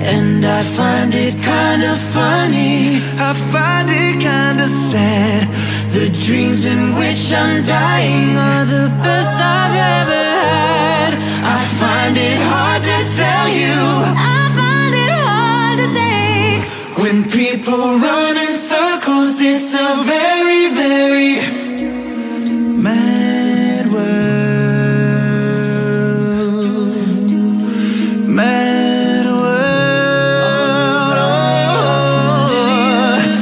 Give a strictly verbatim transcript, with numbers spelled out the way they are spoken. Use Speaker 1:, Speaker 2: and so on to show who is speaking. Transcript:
Speaker 1: And I find it kinda funny,
Speaker 2: I find it kinda sad.
Speaker 1: the dreams in which I'm dying are the best I've ever had. I find it hard to tell you,
Speaker 3: I find it hard to take.
Speaker 1: when people run in circles, it's a very